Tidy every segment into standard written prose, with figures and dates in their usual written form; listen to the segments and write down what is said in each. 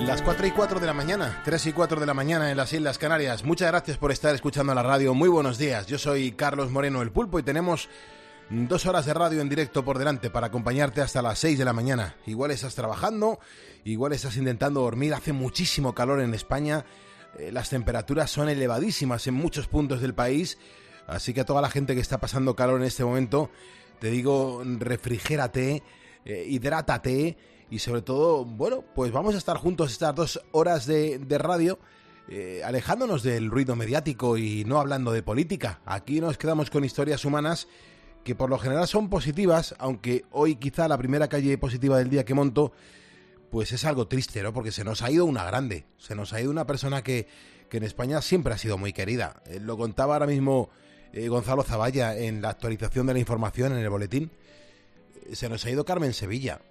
Las 4:04 de la mañana, 3:04 de la mañana en las Islas Canarias. Muchas gracias por estar escuchando la radio. Muy buenos días. Yo soy Carlos Moreno, el Pulpo, y tenemos 2 horas de radio en directo por delante para acompañarte hasta las 6 de la mañana. Igual estás trabajando, igual estás intentando dormir. Hace muchísimo calor en España. Las temperaturas son elevadísimas en muchos puntos del país. Así que a toda la gente que está pasando calor en este momento, te digo, refrigérate, hidrátate. Y sobre todo, bueno, pues vamos a estar juntos estas 2 horas de radio, alejándonos del ruido mediático y no hablando de política. Aquí nos quedamos con historias humanas que por lo general son positivas, aunque hoy quizá la primera calle positiva del día que monto, pues es algo triste, ¿no? Porque se nos ha ido una grande, se nos ha ido una persona que en España siempre ha sido muy querida. Lo contaba ahora mismo Gonzalo Zavalla en la actualización de la información en el boletín. Se nos ha ido Carmen Sevilla.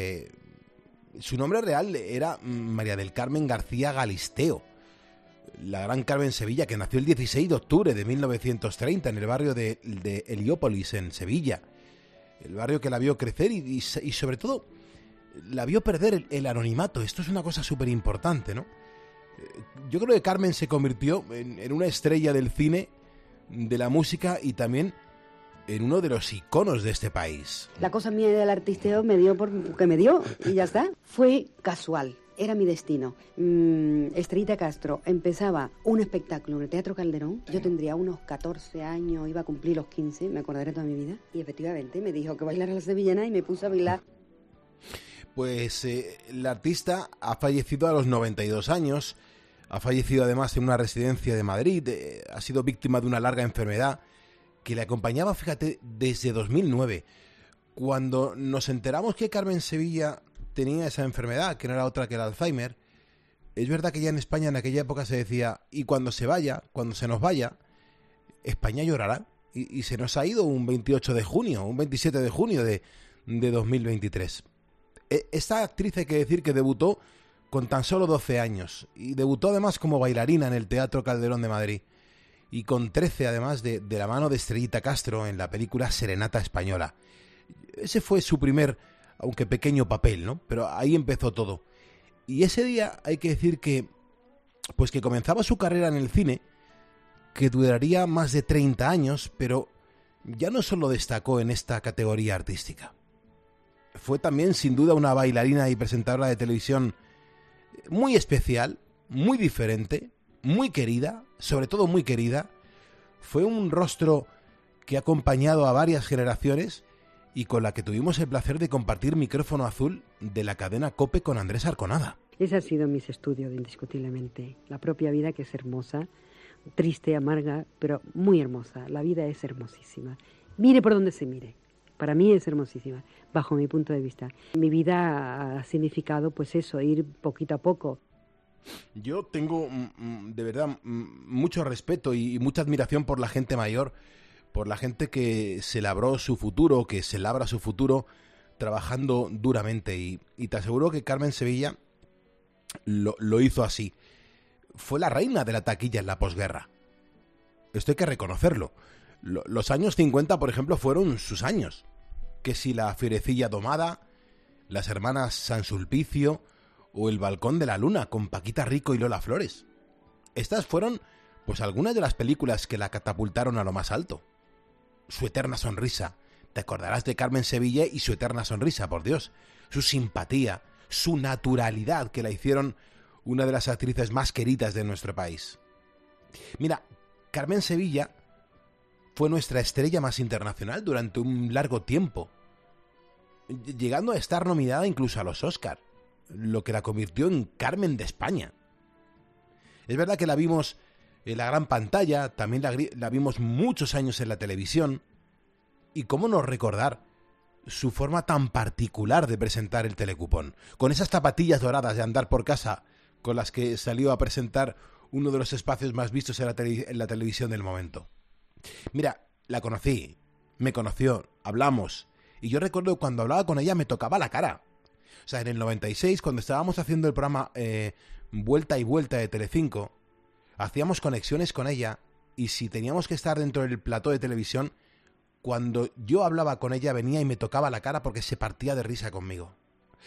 Su nombre real era María del Carmen García Galisteo, la gran Carmen Sevilla, que nació el 16 de octubre de 1930 en el barrio de Heliópolis, en Sevilla. El barrio que la vio crecer y sobre todo la vio perder el anonimato. Esto es una cosa súper importante, ¿no? Yo creo que Carmen se convirtió en una estrella del cine, de la música y también en uno de los iconos de este país. La cosa mía del artisteo me dio porque me dio y ya está. Fue casual, era mi destino. Estrellita Castro empezaba un espectáculo en el Teatro Calderón. Yo tendría unos 14 años, iba a cumplir los 15, me acordaré toda mi vida. Y efectivamente me dijo que bailara la sevillana y me puse a bailar. Pues la artista ha fallecido a los 92 años. Ha fallecido además en una residencia de Madrid. Ha sido víctima de una larga enfermedad que le acompañaba, fíjate, desde 2009. Cuando nos enteramos que Carmen Sevilla tenía esa enfermedad, que no era otra que el Alzheimer, es verdad que ya en España en aquella época se decía, y cuando se vaya, cuando se nos vaya, España llorará. Y se nos ha ido un 28 de junio, un 27 de junio de 2023. Esta actriz, hay que decir que debutó con tan solo 12 años, y debutó además como bailarina en el Teatro Calderón de Madrid. Y con 13 además de la mano de Estrellita Castro en la película Serenata Española. Ese fue su primer, aunque pequeño papel, ¿no? Pero ahí empezó todo. Y ese día hay que decir que comenzaba su carrera en el cine, que duraría más de 30 años, pero ya no solo destacó en esta categoría artística. Fue también sin duda una bailarina y presentadora de televisión muy especial, muy diferente, muy querida, sobre todo muy querida. Fue un rostro que ha acompañado a varias generaciones y con la que tuvimos el placer de compartir micrófono azul de la cadena COPE con Andrés Arconada. Ese ha sido mis estudios, indiscutiblemente. La propia vida, que es hermosa, triste, amarga, pero muy hermosa. La vida es hermosísima. Mire por donde se mire. Para mí es hermosísima, bajo mi punto de vista. Mi vida ha significado, pues eso, ir poquito a poco. Yo tengo de verdad mucho respeto y mucha admiración por la gente mayor, por la gente que se labró su futuro, que se labra su futuro trabajando duramente, y te aseguro que Carmen Sevilla lo hizo así. Fue la reina de la taquilla en la posguerra. Esto hay que reconocerlo. Los años 50, por ejemplo, fueron sus años. Que si La Fierecilla Domada, Las Hermanas Sansulpicio o El Balcón de la Luna con Paquita Rico y Lola Flores. Estas fueron, pues, algunas de las películas que la catapultaron a lo más alto. Su eterna sonrisa. Te acordarás de Carmen Sevilla y su eterna sonrisa, por Dios. Su simpatía, su naturalidad, que la hicieron una de las actrices más queridas de nuestro país. Mira, Carmen Sevilla fue nuestra estrella más internacional durante un largo tiempo, llegando a estar nominada incluso a los Oscar, lo que la convirtió en Carmen de España. Es verdad que la vimos en la gran pantalla, también la vimos muchos años en la televisión, y cómo no recordar su forma tan particular de presentar el telecupón, con esas zapatillas doradas de andar por casa con las que salió a presentar uno de los espacios más vistos en la televisión del momento. Mira, la conocí, me conoció, hablamos, y yo recuerdo que cuando hablaba con ella me tocaba la cara. O sea, en el 96, cuando estábamos haciendo el programa Vuelta y Vuelta de Telecinco, hacíamos conexiones con ella, y si teníamos que estar dentro del plató de televisión, cuando yo hablaba con ella venía y me tocaba la cara porque se partía de risa conmigo.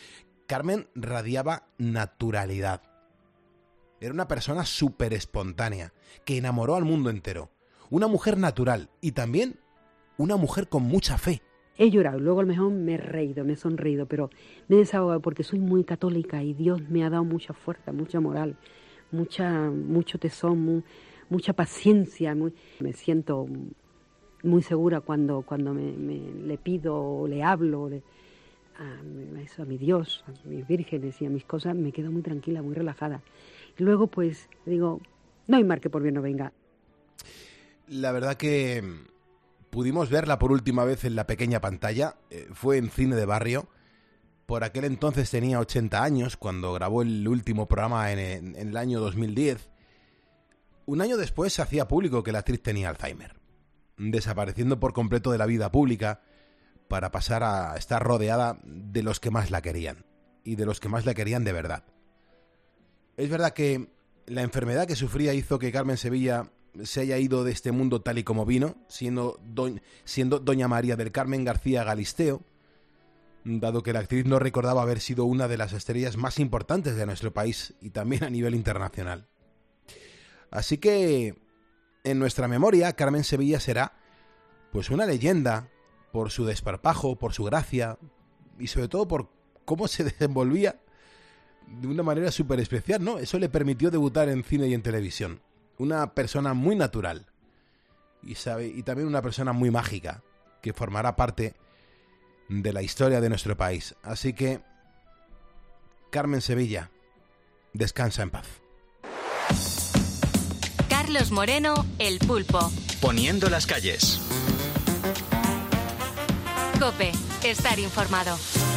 Carmen radiaba naturalidad. Era una persona súper espontánea, que enamoró al mundo entero. Una mujer natural y también una mujer con mucha fe. He llorado, luego a lo mejor me he reído, me he sonreído, pero me he desahogado porque soy muy católica y Dios me ha dado mucha fuerza, mucha moral, mucho tesón, mucha paciencia. Me siento muy segura cuando le pido o le hablo a mi Dios, a mis vírgenes y a mis cosas, me quedo muy tranquila, muy relajada. Y luego pues digo, no hay mal que por bien no venga. La verdad que pudimos verla por última vez en la pequeña pantalla, fue en Cine de Barrio. Por aquel entonces tenía 80 años, cuando grabó el último programa en el año 2010. Un año después se hacía público que la actriz tenía Alzheimer, desapareciendo por completo de la vida pública para pasar a estar rodeada de los que más la querían, y de los que más la querían de verdad. Es verdad que la enfermedad que sufría hizo que Carmen Sevilla se haya ido de este mundo tal y como vino, siendo doña María del Carmen García Galisteo, dado que la actriz no recordaba haber sido una de las estrellas más importantes de nuestro país y también a nivel internacional. Así que en nuestra memoria Carmen Sevilla será pues una leyenda por su desparpajo, por su gracia y sobre todo por cómo se desenvolvía de una manera súper especial, ¿no? Eso le permitió debutar en cine y en televisión. Una persona muy natural y también una persona muy mágica que formará parte de la historia de nuestro país. Así que, Carmen Sevilla, descansa en paz. Carlos Moreno, El Pulpo. Poniendo las calles. COPE, estar informado.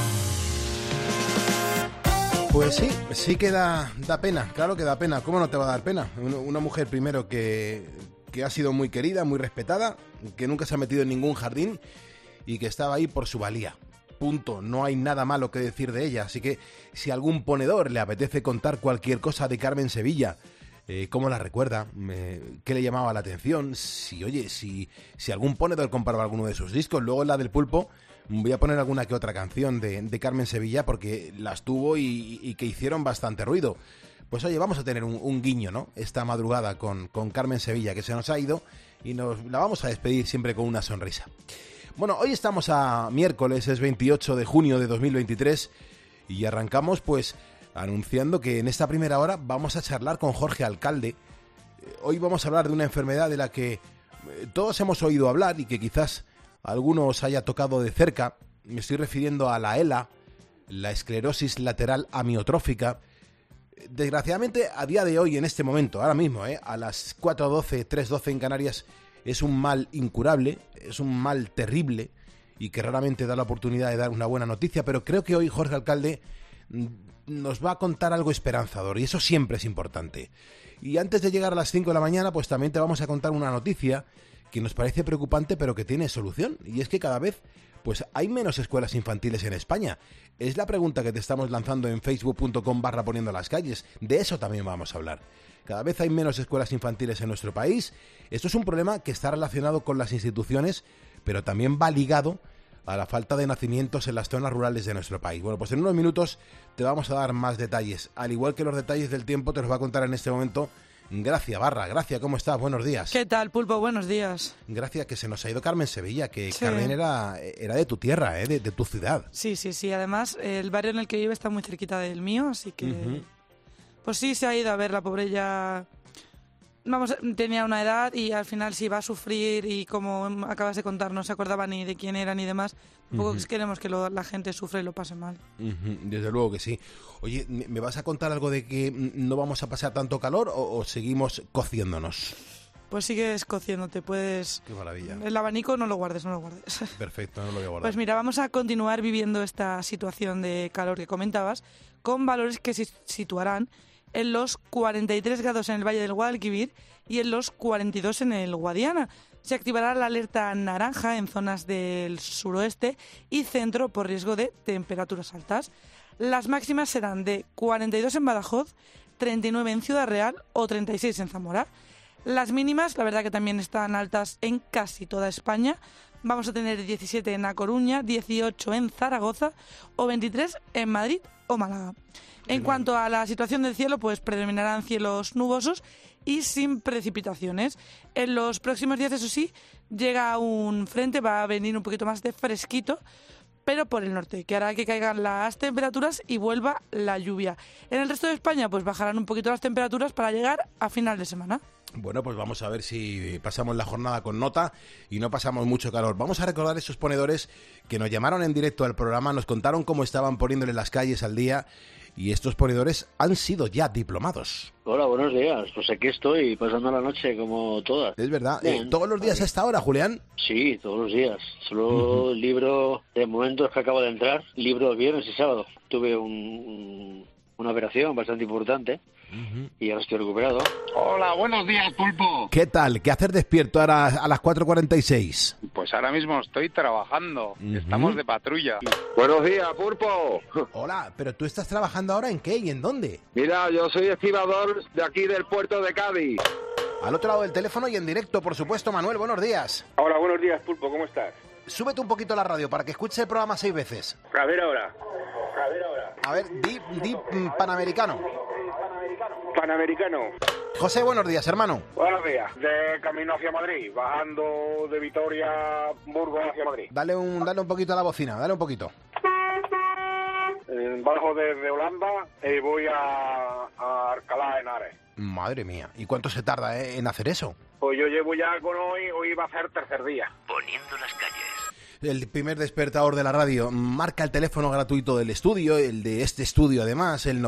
Pues sí que da pena, claro que da pena. ¿Cómo no te va a dar pena? Una mujer primero que ha sido muy querida, muy respetada, que nunca se ha metido en ningún jardín y que estaba ahí por su valía. Punto. No hay nada malo que decir de ella. Así que si a algún ponedor le apetece contar cualquier cosa de Carmen Sevilla, cómo la recuerda, qué le llamaba la atención, si algún ponedor compraba alguno de sus discos, luego en la del Pulpo voy a poner alguna que otra canción de Carmen Sevilla porque las tuvo y que hicieron bastante ruido. Pues oye, vamos a tener un guiño, ¿no? Esta madrugada con Carmen Sevilla, que se nos ha ido, y la vamos a despedir siempre con una sonrisa. Bueno, hoy estamos a miércoles, es 28 de junio de 2023, y arrancamos pues anunciando que en esta primera hora vamos a charlar con Jorge Alcalde. Hoy vamos a hablar de una enfermedad de la que todos hemos oído hablar y que quizás a algunos os haya tocado de cerca. Me estoy refiriendo a la ELA, la esclerosis lateral amiotrófica. Desgraciadamente, a día de hoy, en este momento, ahora mismo, a las 4:12, 3:12 en Canarias, es un mal incurable, es un mal terrible y que raramente da la oportunidad de dar una buena noticia, pero creo que hoy Jorge Alcalde nos va a contar algo esperanzador y eso siempre es importante. Y antes de llegar a las 5 de la mañana, pues también te vamos a contar una noticia que nos parece preocupante pero que tiene solución, y es que cada vez pues hay menos escuelas infantiles en España. Es la pregunta que te estamos lanzando en facebook.com/poniendo las calles. De eso también vamos a hablar. Cada vez hay menos escuelas infantiles en nuestro país. Esto es un problema que está relacionado con las instituciones, pero también va ligado a la falta de nacimientos en las zonas rurales de nuestro país. Bueno, pues en unos minutos te vamos a dar más detalles. Al igual que los detalles del tiempo te los va a contar en este momento Gracia Barra. Gracia, ¿cómo estás? Buenos días. ¿Qué tal, Pulpo? Buenos días. Gracia, que se nos ha ido Carmen Sevilla, que sí. Carmen era de tu tierra, de tu ciudad. Sí. Además, el barrio en el que vive está muy cerquita del mío, así que... Pues sí, se ha ido a ver, la pobre ya... Vamos, tenía una edad y al final si va a sufrir y como acabas de contar no se acordaba ni de quién era ni demás, tampoco queremos que la gente sufra y lo pase mal. Desde luego que sí. Oye, ¿me vas a contar algo de que no vamos a pasar tanto calor o seguimos cociéndonos? Pues sigues cociéndote, puedes... Qué maravilla. El abanico no lo guardes. Perfecto, no lo voy a guardar. Pues mira, vamos a continuar viviendo esta situación de calor que comentabas con valores que se situarán en los 43 grados en el Valle del Guadalquivir y en los 42 en el Guadiana. Se activará la alerta naranja en zonas del suroeste y centro por riesgo de temperaturas altas. Las máximas serán de 42 en Badajoz, 39 en Ciudad Real o 36 en Zamora. Las mínimas, la verdad que también están altas en casi toda España. Vamos a tener 17 en A Coruña, 18 en Zaragoza o 23 en Madrid o Málaga. En cuanto a la situación del cielo, pues predominarán cielos nubosos y sin precipitaciones. En los próximos días, eso sí, llega un frente, va a venir un poquito más de fresquito, pero por el norte, que hará que caigan las temperaturas y vuelva la lluvia. En el resto de España, pues bajarán un poquito las temperaturas para llegar a final de semana. Bueno, pues vamos a ver si pasamos la jornada con nota y no pasamos mucho calor. Vamos a recordar esos ponedores que nos llamaron en directo al programa, nos contaron cómo estaban poniéndole las calles al día, y estos ponedores han sido ya diplomados. Hola, buenos días. Pues aquí estoy, pasando la noche como todas. Es verdad. Bien. ¿Todos los días a esta hora, Julián? Sí, todos los días. Solo libro de momentos que acabo de entrar. Libro viernes y sábado. Tuve una operación bastante importante y ahora estoy recuperado. Hola, buenos días, Pulpo. ¿Qué tal? ¿Qué haces despierto ahora a las 4:46? Pues ahora mismo estoy trabajando. Estamos de patrulla. Buenos días, Pulpo. Hola, pero ¿tú estás trabajando ahora en qué y en dónde? Mira, yo soy estibador de aquí del puerto de Cádiz. Al otro lado del teléfono y en directo, por supuesto, Manuel, buenos días. Hola, buenos días, Pulpo, ¿cómo estás? Súbete un poquito la radio para que escuches el programa 6 veces. A ver ahora. A ver, di Panamericano. Panamericano. José, buenos días, hermano. Buenos días. De camino hacia Madrid, bajando de Vitoria, Burgos hacia Madrid. Dale un poquito a la bocina, dale un poquito. Bajo desde Holanda y voy a Alcalá de Henares. Madre mía, ¿y cuánto se tarda en hacer eso? Pues yo llevo ya con hoy va a ser tercer día. Poniendo las calles. El primer despertador de la radio. Marca el teléfono gratuito del estudio, el de este estudio además, el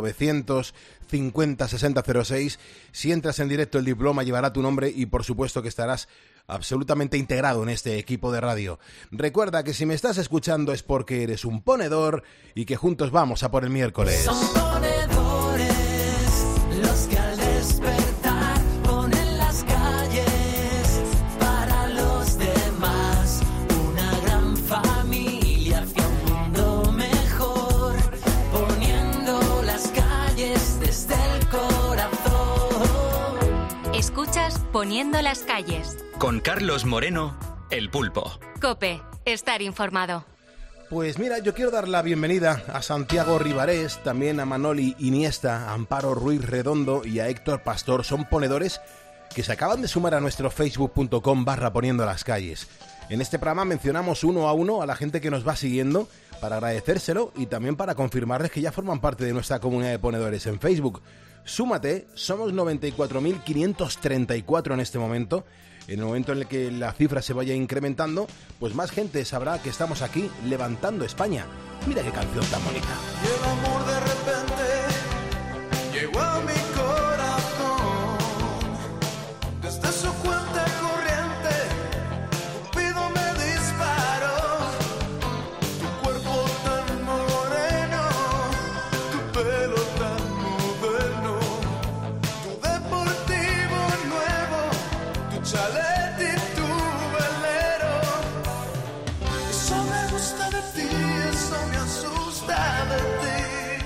950-6006. Si entras en directo, el diploma llevará tu nombre y por supuesto que estarás absolutamente integrado en este equipo de radio. Recuerda que si me estás escuchando es porque eres un ponedor y que juntos vamos a por el miércoles. Son ponedores los que al despertar ponen las calles para los demás. Una gran familia hacia un mundo mejor, poniendo las calles desde el corazón. Escuchas Poniendo las calles. Con Carlos Moreno, El Pulpo. COPE, estar informado. Pues mira, yo quiero dar la bienvenida a Santiago Ribarés, también a Manoli Iniesta, a Amparo Ruiz Redondo y a Héctor Pastor. Son ponedores que se acaban de sumar a nuestro facebook.com/poniendo las calles. En este programa mencionamos uno a uno a la gente que nos va siguiendo para agradecérselo y también para confirmarles que ya forman parte de nuestra comunidad de ponedores en Facebook. Súmate, somos 94.534 en este momento. En el momento en el que la cifra se vaya incrementando, pues más gente sabrá que estamos aquí levantando España. Mira qué canción tan bonita. Y el amor de repente llegó a mi corazón. Desde su cuenta corriente, Cupido me disparó. Tu cuerpo tan moreno, tu pelo tan moderno, tu deportivo nuevo, tu chalet y tu velero. Eso me gusta de ti, eso me asusta de ti.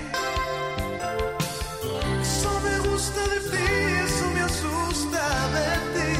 Eso me gusta de ti, eso me asusta de ti.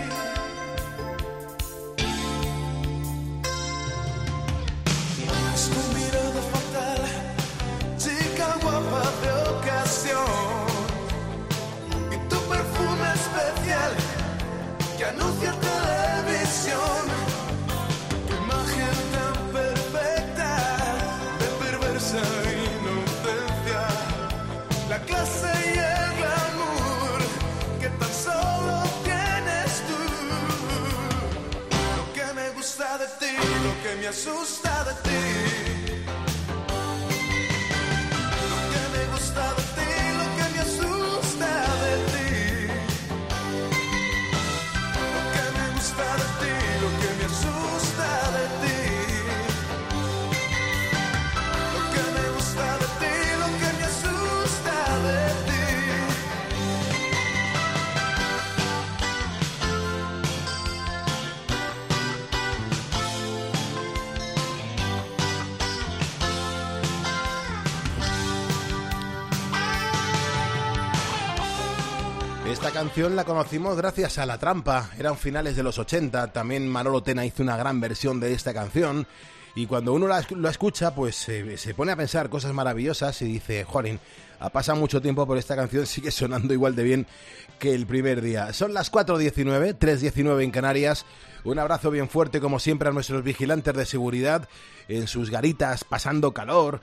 Es tu mirada fatal, chica guapa de ocasión, y tu perfume especial que anuncia televisión. Tu imagen tan perfecta de perversa inocencia, la clase y el glamour que tan solo tienes tú. Lo que me gusta de ti, lo que me asusta de ti. Lo que me gusta de ti, lo que me asusta de ti. Lo que me gusta de ti, lo que me asusta de ti. Lo que me gusta de ti, lo que me asusta de ti. Esta canción la conocimos gracias a La Trampa, eran finales de los 80, también Manolo Tena hizo una gran versión de esta canción y cuando uno la escucha pues se pone a pensar cosas maravillosas y dice, jolín, ha pasado mucho tiempo pero esta canción sigue sonando igual de bien que el primer día. Son las 4:19, 3:19 en Canarias. Un abrazo bien fuerte como siempre a nuestros vigilantes de seguridad en sus garitas pasando calor,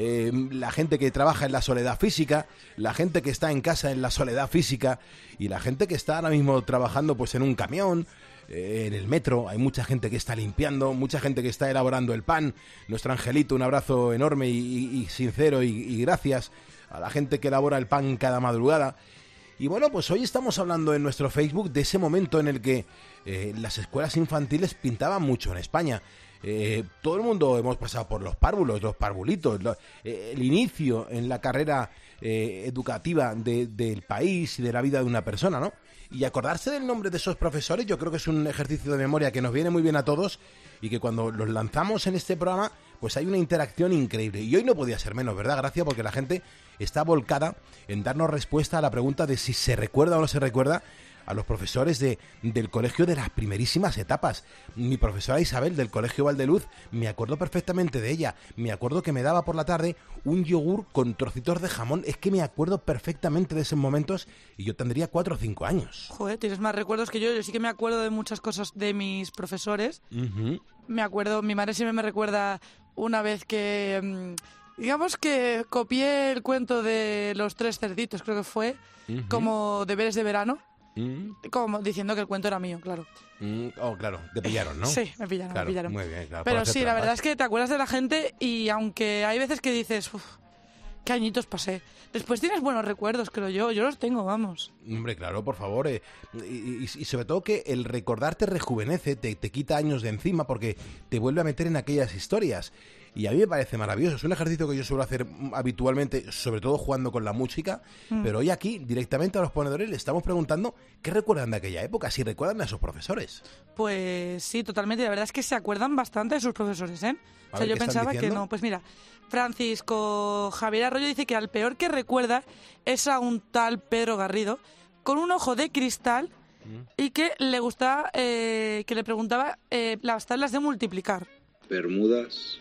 la gente que trabaja en la soledad física, la gente que está en casa en la soledad física y la gente que está ahora mismo trabajando pues en un camión, en el metro. Hay mucha gente que está limpiando, mucha gente que está elaborando el pan. Nuestro Angelito, un abrazo enorme y sincero y gracias a la gente que elabora el pan cada madrugada. Y bueno, pues hoy estamos hablando en nuestro Facebook de ese momento en el que las escuelas infantiles pintaban mucho en España. Todo el mundo hemos pasado por los párvulos, los parvulitos, el inicio en la carrera educativa del país y de la vida de una persona, ¿no? Y acordarse del nombre de esos profesores yo creo que es un ejercicio de memoria que nos viene muy bien a todos y que cuando los lanzamos en este programa pues hay una interacción increíble. Y hoy no podía ser menos, ¿verdad, Gracia? Porque la gente está volcada en darnos respuesta a la pregunta de si se recuerda o no se recuerda a los profesores del colegio de las primerísimas etapas. Mi profesora Isabel del colegio Valdeluz, me acuerdo perfectamente de ella. Me acuerdo que me daba por la tarde un yogur con trocitos de jamón. Es que me acuerdo perfectamente de esos momentos y yo tendría 4 o 5 años. Joder, tienes más recuerdos que yo. Yo sí que me acuerdo de muchas cosas de mis profesores. Me acuerdo, mi madre siempre me recuerda una vez que... digamos que copié el cuento de los 3 cerditos, creo que fue, como deberes de verano. Como diciendo que el cuento era mío, claro. Oh, claro, te pillaron, ¿no? Sí, me pillaron, claro, me pillaron. Muy bien, claro. Pero sí, la verdad es que te acuerdas de la gente y aunque hay veces que dices, uff, qué añitos pasé. Después tienes buenos recuerdos, creo yo. Yo los tengo, vamos. Hombre, claro, por favor. Y sobre todo que el recordar te rejuvenece, te quita años de encima porque te vuelve a meter en aquellas historias. Y a mí me parece maravilloso. Es un ejercicio que yo suelo hacer habitualmente, sobre todo jugando con la música. Pero hoy aquí, directamente a los ponedores, le estamos preguntando qué recuerdan de aquella época, si recuerdan a sus profesores. Pues sí, totalmente. La verdad es que se acuerdan bastante de sus profesores, ¿eh? O sea, yo pensaba que no. Pues mira, Francisco Javier Arroyo dice que al peor que recuerda es a un tal Pedro Garrido con un ojo de cristal y que le gustaba, que le preguntaba las tablas de multiplicar. Bermudas.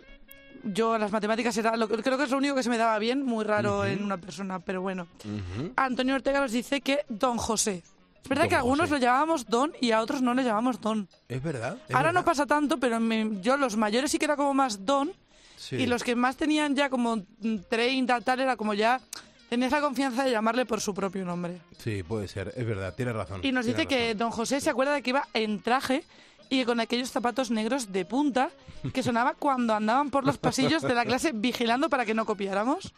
Yo las matemáticas creo que es lo único que se me daba bien, muy raro en una persona, pero bueno. Antonio Ortega nos dice que Don José. Es verdad que a algunos lo llamábamos Don y a otros no le llamamos Don. Es verdad. Ahora no pasa tanto, pero yo los mayores sí que era como más Don. Sí. Y los que más tenían ya como 30 tal era como ya... Tenías la confianza de llamarle por su propio nombre. Sí, puede ser, es verdad, tienes razón. Y nos dice que Don José se acuerda de que iba en traje y con aquellos zapatos negros de punta que sonaba cuando andaban por los pasillos de la clase vigilando para que no copiáramos.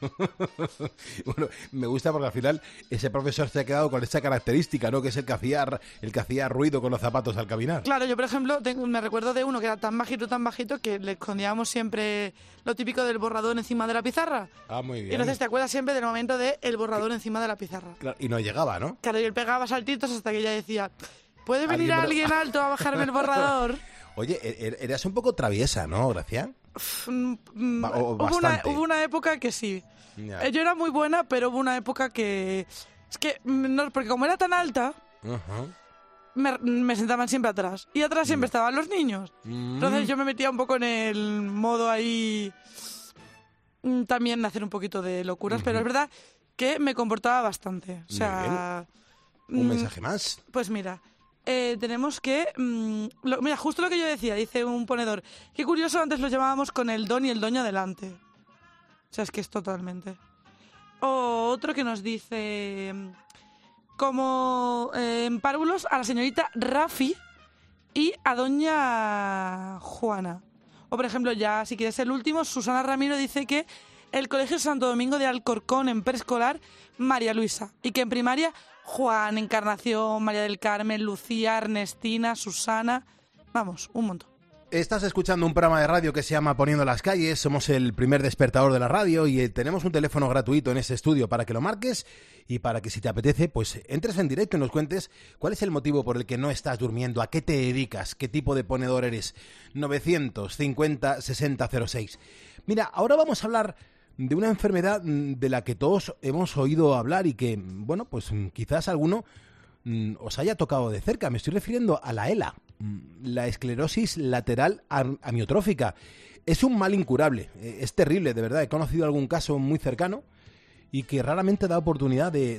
Bueno, me gusta porque al final ese profesor se ha quedado con esa característica, ¿no? Que es el que hacía ruido con los zapatos al caminar. Claro, yo por ejemplo me recuerdo de uno que era tan bajito que le escondíamos siempre lo típico del borrador encima de la pizarra. Ah, muy bien. Y entonces te acuerdas siempre del momento del borrador encima de la pizarra. Claro, y no llegaba, ¿no? Claro, y él pegaba saltitos hasta que ella decía... ¿Puede venir alguien alto a bajarme el borrador? Oye, eras un poco traviesa, ¿no, Gracia? Hubo una época que sí. Yeah. Yo era muy buena, pero hubo una época que... Es que, no, porque como era tan alta, me sentaban siempre atrás. Y atrás siempre estaban los niños. Entonces yo me metía un poco en el modo ahí... También hacer un poquito de locuras, pero es verdad que me comportaba bastante. O sea... ¿Un mensaje más? Pues mira... tenemos que... mira, justo lo que yo decía, dice un ponedor. Qué curioso, antes lo llamábamos con el don y el doño adelante. O sea, es que es totalmente... Otro que nos dice... Como en párvulos a la señorita Rafi y a doña Juana. O, por ejemplo, ya si quieres el último, Susana Ramiro dice que el Colegio Santo Domingo de Alcorcón en preescolar, María Luisa. Y que en primaria... Juan, Encarnación, María del Carmen, Lucía, Ernestina, Susana... Vamos, un montón. Estás escuchando un programa de radio que se llama Poniendo las Calles. Somos el primer despertador de la radio y tenemos un teléfono gratuito en este estudio para que lo marques y para que si te apetece, pues entres en directo y nos cuentes cuál es el motivo por el que no estás durmiendo, a qué te dedicas, qué tipo de ponedor eres. 950 60 06. Mira, ahora vamos a hablar... de una enfermedad de la que todos hemos oído hablar y que, bueno, pues quizás alguno os haya tocado de cerca. Me estoy refiriendo a la ELA, la esclerosis lateral amiotrófica. Es un mal incurable, es terrible, de verdad. He conocido algún caso muy cercano y que raramente da oportunidad de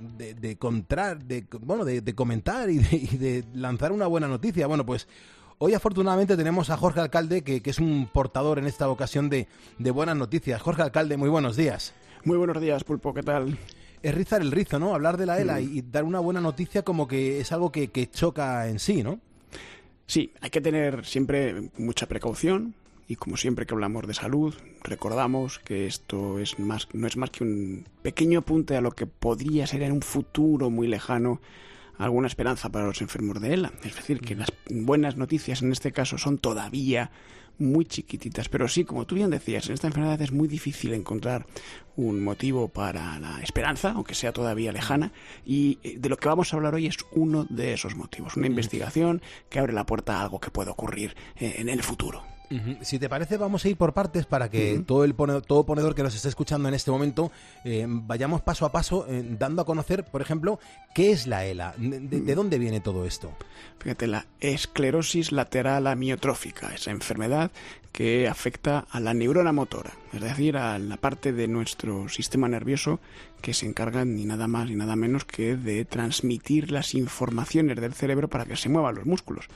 comentar y de lanzar una buena noticia. Bueno, pues hoy afortunadamente tenemos a Jorge Alcalde, que es un portador en esta ocasión de buenas noticias. Jorge Alcalde, muy buenos días. Muy buenos días, Pulpo, ¿qué tal? Es rizar el rizo, ¿no? Hablar de la ELA y dar una buena noticia como que es algo que choca en sí, ¿no? Sí, hay que tener siempre mucha precaución. Y como siempre que hablamos de salud, recordamos que esto no es más que un pequeño apunte a lo que podría ser en un futuro muy lejano alguna esperanza para los enfermos de ELA. Es decir, que las buenas noticias en este caso son todavía muy chiquititas. Pero sí, como tú bien decías, en esta enfermedad es muy difícil encontrar un motivo para la esperanza, aunque sea todavía lejana. Y de lo que vamos a hablar hoy es uno de esos motivos. Una investigación que abre la puerta a algo que puede ocurrir en el futuro. Si te parece, vamos a ir por partes para que todo ponedor que nos esté escuchando en este momento vayamos paso a paso dando a conocer, por ejemplo, qué es la ELA, de dónde viene todo esto. Fíjate, la esclerosis lateral amiotrófica, esa enfermedad que afecta a la neurona motora, es decir, a la parte de nuestro sistema nervioso que se encarga ni nada más ni nada menos que de transmitir las informaciones del cerebro para que se muevan los músculos.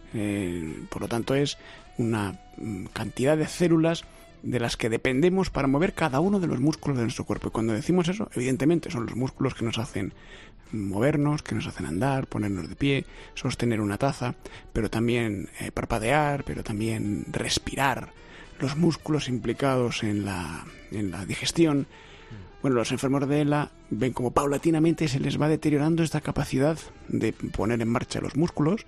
Por lo tanto, es una cantidad de células de las que dependemos para mover cada uno de los músculos de nuestro cuerpo. Y cuando decimos eso, evidentemente son los músculos que nos hacen movernos, que nos hacen andar, ponernos de pie, sostener una taza, pero también parpadear, pero también respirar, los músculos implicados en la digestión. Bueno, los enfermos de ELA ven como paulatinamente se les va deteriorando esta capacidad de poner en marcha los músculos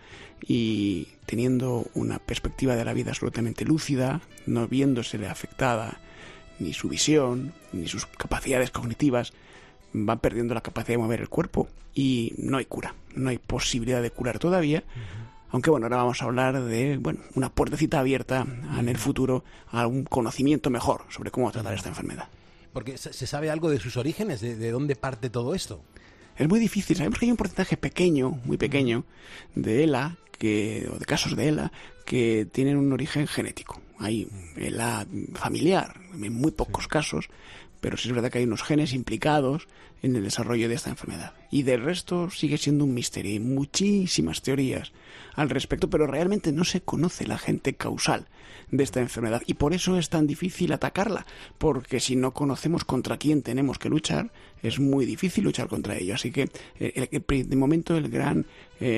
y teniendo una perspectiva de la vida absolutamente lúcida, no viéndosele afectada ni su visión, ni sus capacidades cognitivas, van perdiendo la capacidad de mover el cuerpo y no hay cura, no hay posibilidad de curar todavía. Aunque bueno, ahora vamos a hablar de una puertecita abierta en el futuro a un conocimiento mejor sobre cómo tratar esta enfermedad. Porque se sabe algo de sus orígenes, de dónde parte todo esto. Es muy difícil. Sabemos que hay un porcentaje pequeño, muy pequeño, de ELA, o de casos de ELA, que tienen un origen genético. Hay ELA familiar, en muy pocos casos, pero sí es verdad que hay unos genes implicados en el desarrollo de esta enfermedad. Y del resto sigue siendo un misterio. Hay muchísimas teorías al respecto, pero realmente no se conoce el agente causal de esta enfermedad. Y por eso es tan difícil atacarla, porque si no conocemos contra quién tenemos que luchar, es muy difícil luchar contra ello. Así que, de momento, el gran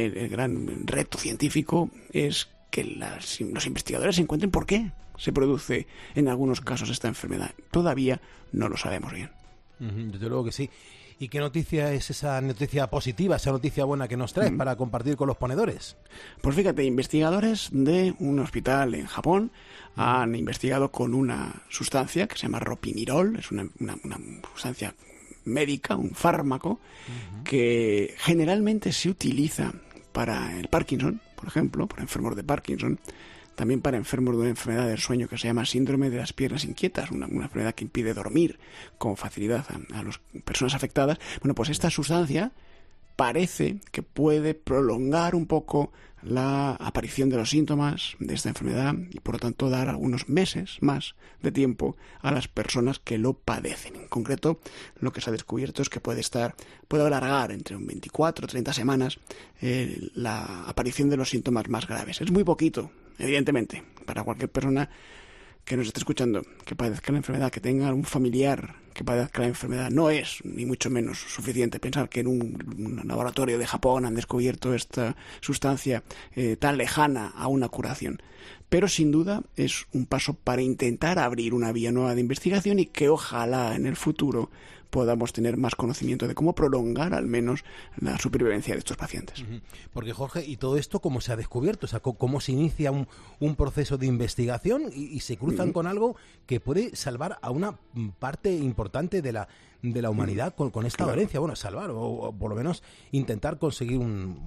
reto científico es que los investigadores encuentren por qué se produce en algunos casos esta enfermedad. Todavía no lo sabemos bien. Desde luego que sí. ¿Y qué noticia es esa noticia positiva, esa noticia buena que nos traes para compartir con los ponedores? Pues fíjate, investigadores de un hospital en Japón han investigado con una sustancia que se llama ropinirol, es una sustancia médica, un fármaco, que generalmente se utiliza para el Parkinson, por ejemplo, para enfermos de Parkinson, también para enfermos de una enfermedad del sueño que se llama síndrome de las piernas inquietas, una enfermedad que impide dormir con facilidad a las personas afectadas. Bueno, pues esta sustancia parece que puede prolongar un poco la aparición de los síntomas de esta enfermedad y por lo tanto dar algunos meses más de tiempo a las personas que lo padecen. En concreto, lo que se ha descubierto es que puede alargar entre 24 o 30 semanas la aparición de los síntomas más graves. Es muy poquito, evidentemente, para cualquier persona que nos esté escuchando, que padezca la enfermedad, que tenga un familiar que padezca la enfermedad. No es, ni mucho menos, suficiente pensar que en un laboratorio de Japón han descubierto esta sustancia tan lejana a una curación. Pero sin duda es un paso para intentar abrir una vía nueva de investigación y que ojalá en el futuro podamos tener más conocimiento de cómo prolongar al menos la supervivencia de estos pacientes. Porque Jorge, ¿y todo esto cómo se ha descubierto? O sea, ¿cómo se inicia un proceso de investigación y se cruzan con algo que puede salvar a una parte importante de de la humanidad con esta dolencia. Bueno, salvar o por lo menos intentar conseguir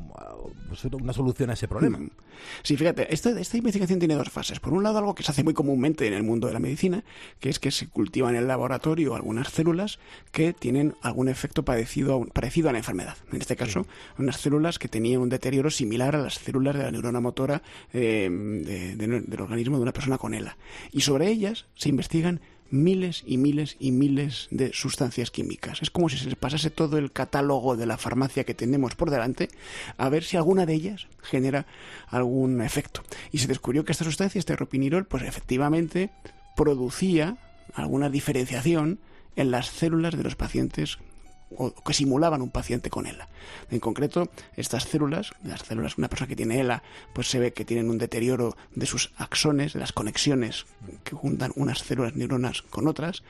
una solución a ese problema. Sí, fíjate, esta investigación tiene dos fases. Por un lado, algo que se hace muy comúnmente en el mundo de la medicina, que es que se cultivan en el laboratorio algunas células que tienen algún efecto parecido a la enfermedad. En este caso, unas células que tenían un deterioro similar a las células de la neurona motora del organismo de una persona con ELA. Y sobre ellas se investigan miles y miles y miles de sustancias químicas. Es como si se les pasase todo el catálogo de la farmacia que tenemos por delante a ver si alguna de ellas genera algún efecto. Y se descubrió que esta sustancia, este ropinirol, pues efectivamente producía alguna diferenciación en las células de los pacientes o que simulaban un paciente con ELA. En concreto, estas células, las células de una persona que tiene ELA, pues se ve que tienen un deterioro de sus axones, de las conexiones que juntan unas células neuronas con otras,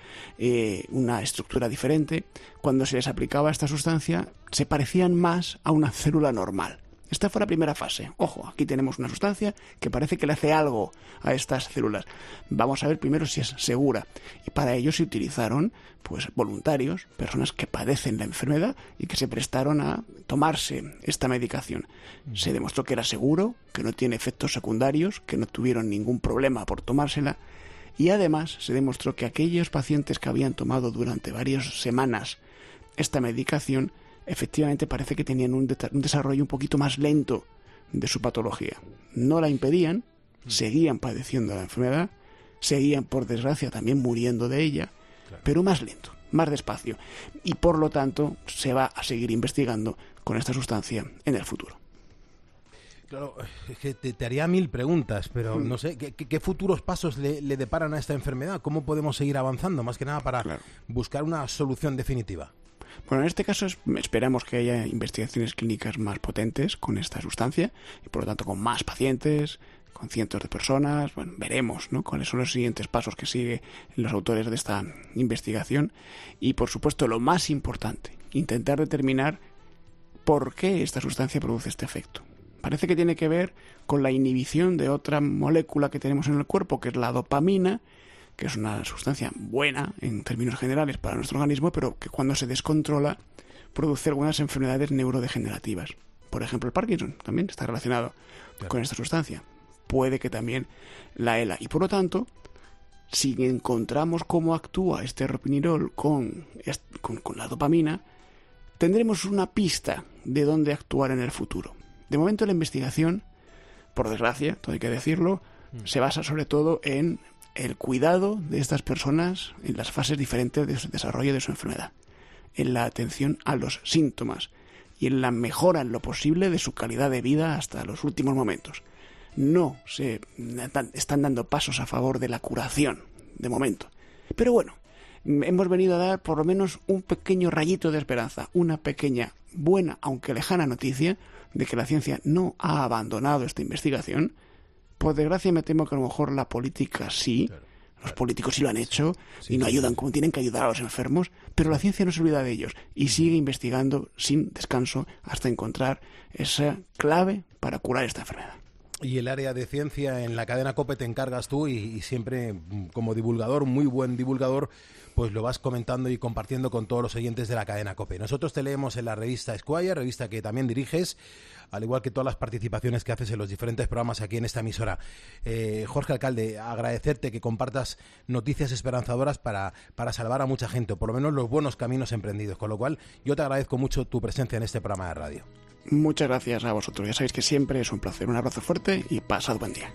una estructura diferente. Cuando se les aplicaba esta sustancia, se parecían más a una célula normal. Esta fue la primera fase. Ojo, aquí tenemos una sustancia que parece que le hace algo a estas células. Vamos a ver primero si es segura. Y para ello se utilizaron pues voluntarios, personas que padecen la enfermedad y que se prestaron a tomarse esta medicación. Se demostró que era seguro, que no tiene efectos secundarios, que no tuvieron ningún problema por tomársela. Y además se demostró que aquellos pacientes que habían tomado durante varias semanas esta medicación efectivamente parece que tenían un desarrollo un poquito más lento de su patología. No la impedían, seguían padeciendo la enfermedad, seguían, por desgracia, también muriendo de ella, pero más lento, más despacio. Y por lo tanto, se va a seguir investigando con esta sustancia en el futuro. Claro, es que te haría 1000 preguntas, pero no sé, ¿qué futuros pasos le deparan a esta enfermedad? ¿Cómo podemos seguir avanzando, más que nada, para buscar una solución definitiva? Bueno, en este caso esperamos que haya investigaciones clínicas más potentes con esta sustancia y por lo tanto con más pacientes, con cientos de personas. Bueno, veremos, ¿no?, cuáles son los siguientes pasos que siguen los autores de esta investigación y por supuesto lo más importante, intentar determinar por qué esta sustancia produce este efecto. Parece que tiene que ver con la inhibición de otra molécula que tenemos en el cuerpo, que es la dopamina, que es una sustancia buena en términos generales para nuestro organismo, pero que cuando se descontrola produce algunas enfermedades neurodegenerativas. Por ejemplo, el Parkinson también está relacionado con esta sustancia. Puede que también la ELA. Y por lo tanto, si encontramos cómo actúa este ropinirol con la dopamina, tendremos una pista de dónde actuar en el futuro. De momento la investigación, por desgracia, todo hay que decirlo, se basa sobre todo en el cuidado de estas personas en las fases diferentes de su desarrollo de su enfermedad, en la atención a los síntomas y en la mejora en lo posible de su calidad de vida hasta los últimos momentos. No se están dando pasos a favor de la curación, de momento. Pero bueno, hemos venido a dar por lo menos un pequeño rayito de esperanza, una pequeña, buena, aunque lejana noticia de que la ciencia no ha abandonado esta investigación. Por desgracia me temo que a lo mejor la política sí, los políticos sí lo han hecho y no ayudan como tienen que ayudar a los enfermos, pero la ciencia no se olvida de ellos y sigue investigando sin descanso hasta encontrar esa clave para curar esta enfermedad. Y el área de ciencia en la cadena COPE te encargas tú y siempre como divulgador, muy buen divulgador, pues lo vas comentando y compartiendo con todos los oyentes de la cadena COPE. Nosotros te leemos en la revista Esquire, revista que también diriges, al igual que todas las participaciones que haces en los diferentes programas aquí en esta emisora. Jorge Alcalde, agradecerte que compartas noticias esperanzadoras para salvar a mucha gente, o por lo menos los buenos caminos emprendidos, con lo cual yo te agradezco mucho tu presencia en este programa de radio. Muchas gracias a vosotros, ya sabéis que siempre es un placer. Un abrazo fuerte y pasad buen día.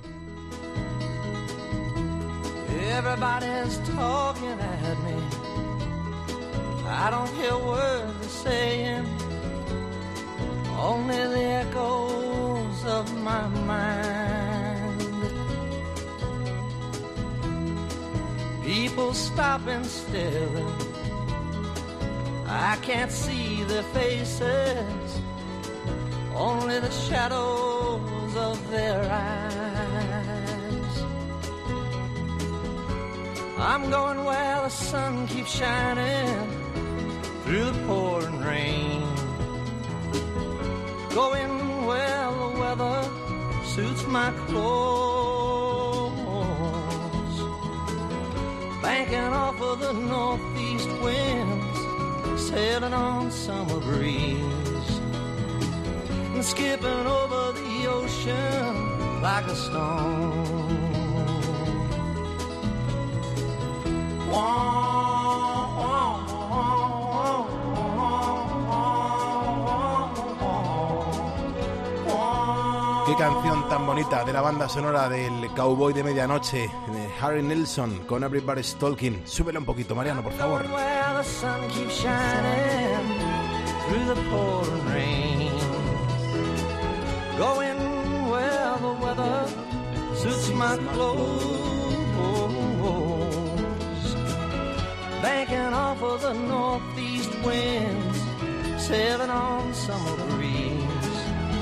Everybody's talking at me. I don't hear words they're saying, only the echoes of my mind. People stop and stare, I can't see their faces, only the shadows of their eyes. I'm going where the sun keeps shining through the pouring rain, going where the weather suits my clothes, banking off of the northeast winds sailing on summer breeze, and skipping over the ocean like a stone. Qué canción tan bonita de la banda sonora del Cowboy de Medianoche, de Harry Nilsson con Everybody's Talking. Súbelo un poquito, Mariano, por favor. Banking off of the northeast winds, sailing on summer breeze,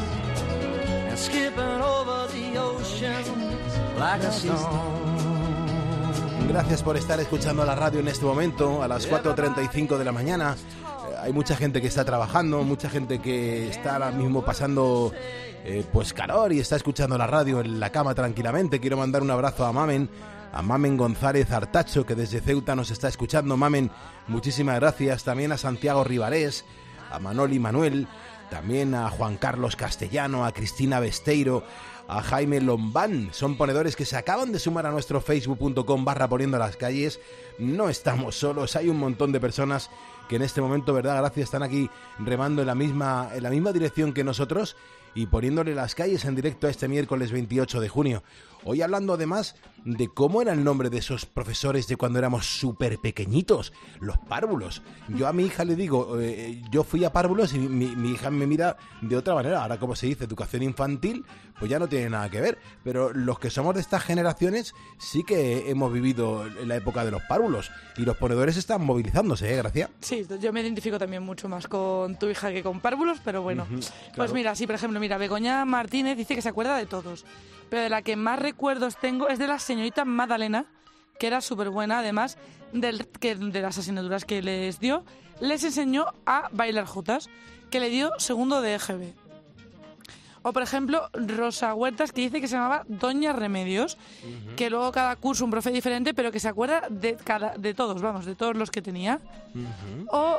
and skipping over the ocean like a stone. Gracias por estar escuchando la radio en este momento, a las 4:35 de la mañana. Hay mucha gente que está trabajando, mucha gente que está ahora mismo pasando pues calor y está escuchando la radio en la cama tranquilamente. Quiero mandar un abrazo a Mamen González Artacho, que desde Ceuta nos está escuchando. Mamen, muchísimas gracias. También a Santiago Rivarés, a Manoli Manuel, también a Juan Carlos Castellano, a Cristina Besteiro, a Jaime Lombán. Son ponedores que se acaban de sumar a nuestro facebook.com/poniendo las calles. No estamos solos, hay un montón de personas que en este momento, verdad, gracias, están aquí remando en la misma dirección que nosotros y poniéndole las calles en directo a este miércoles 28 de junio. Hoy hablando además de cómo era el nombre de esos profesores de cuando éramos súper pequeñitos, los párvulos. Yo a mi hija le digo, yo fui a párvulos y mi hija me mira de otra manera. Ahora, como se dice, educación infantil, pues ya no tiene nada que ver. Pero los que somos de estas generaciones sí que hemos vivido la época de los párvulos y los ponedores están movilizándose, ¿eh, Gracia? Sí, yo me identifico también mucho más con tu hija que con párvulos, pero bueno. Claro. Pues mira, sí, por ejemplo, Begoña Martínez dice que se acuerda de todos, pero de la que más recuerdos tengo es de la señorita Magdalena, que era súper buena, además de las asignaturas que les dio, les enseñó a bailar jotas, que le dio segundo de EGB. O, por ejemplo, Rosa Huertas, que dice que se llamaba Doña Remedios, que luego cada curso un profe diferente, pero que se acuerda de todos, vamos, de todos los que tenía. O